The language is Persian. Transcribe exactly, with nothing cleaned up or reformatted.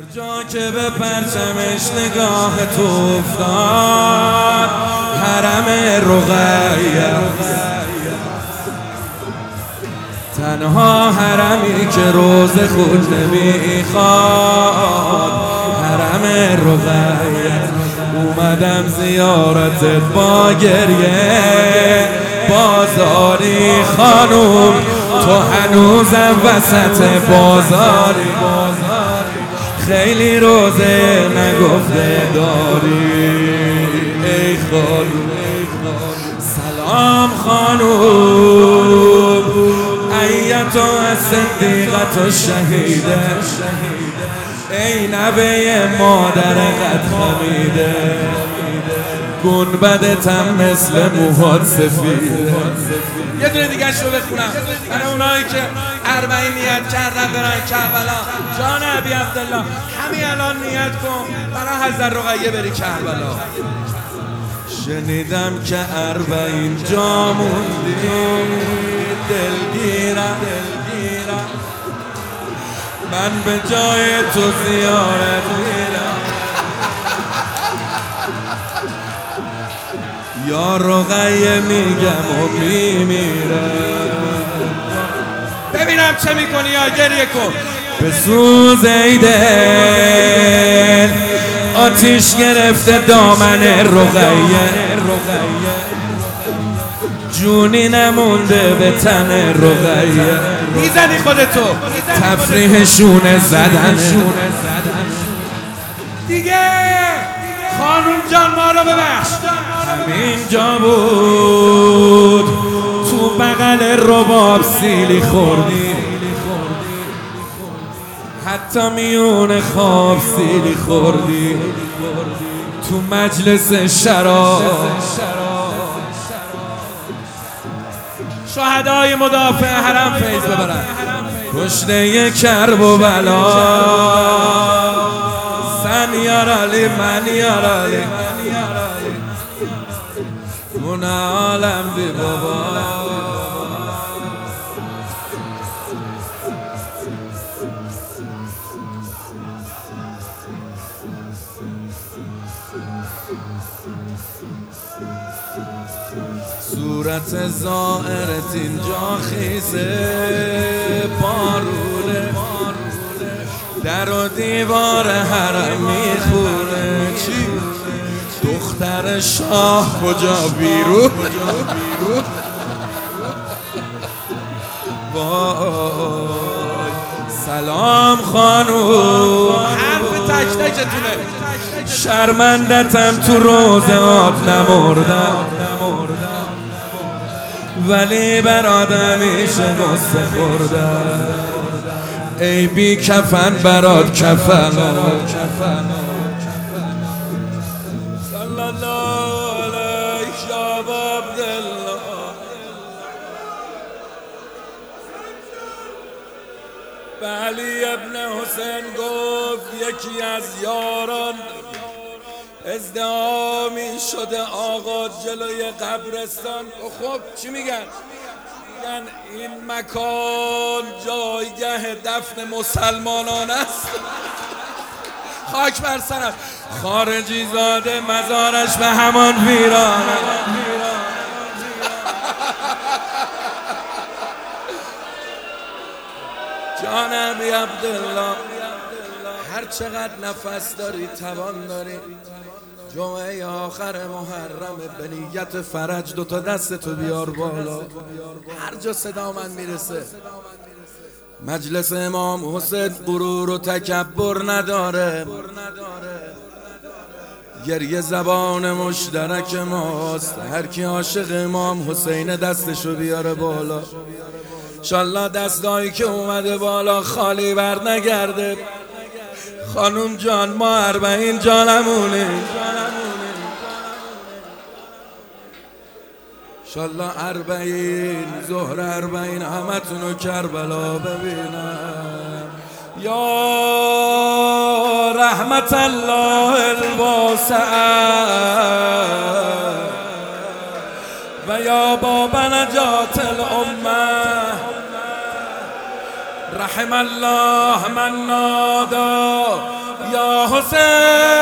جا که به پرچمش نگاه تو افتاد حرم رقیه، تنها حرمی که روز خود نمیخواد حرم رقیه. اومدم زیارتت با گریه بازاری خانوم، تو هنوزم وسط بازاری، خیلی روزه نگفته داری ای خانوم. سلام خانوم ایتها صدیقة الشهیده، ای نوه مادر قد خمیده، گنبدت هم مثل موهات سفیده. یه دونه دیگه شو بخونم برای اونایی که اربعین نیت کردن برن کربلا. جان ابی عبدالله همین الان نیت کن برای حضرت رقیه بری کربلا. شنیدم که اربعین جا موندی دلگیرم، من به جای تو زیارت میرم یا رقیه میگم و میمیرم. ببینم چه میکنی یا گریه کن. به سوز ای دل آتیش گرفته دامن رقیه، جونی نمونده به تن رقیه. میزنی خودتو تفریح شونه زدن دیگه. خانوم جان ما رو ببخش، همینجا بود تو بغل رباب سیلی خوردی، حتی میون خواب سیلی خوردی، تو مجلس شراب. شهدای مدافع حرم فیض ببرن، کشته کرب و بلا، سن یار علی من یار علی، اون عالم بی بابا. صورت زائرت اینجا خیزه بارونه، در و دیوار حرم میخونه. چی؟ دختر شاه کجا بیرون؟ وای سلام خانوم، حرف تک تکتونه. شرمندتم تو روزات نمردم، ولی بر آدمیشه غصه خوردم. ای بی کفن برات کفن، صلی الله علیک یا عبدالله. به علی ابن حسین گفت یکی از یاران ازدحامی شده آقا جلوی قبرستان. خب چی میگن؟ میگن این مکان جایگاه دفن مسلمانان است. خاک بر سرم. خارجی زاده مزارش به همان ویران. جان ابی عبدالله هر چقدر نفس داری توان داری، جمعه آخر محرم به نیت فرج دوتا دستتو بیار بالا. هر جا صدا من میرسه. مجلس امام حسین غرور و تکبر نداره، گریه زبان مشترک ماست. هر کی عاشق امام حسین دستشو بیاره بالا. انشالله دستایی که اومده بالا خالی بر نگرده. خانوم جان ما اربعین جانمونه، انشالله اربعین ظهر اربعین همتونو کربلا ببینم. یا رحمت الله الواسعه و یا باب نجات الامه، رحم الله من نادا یا حسین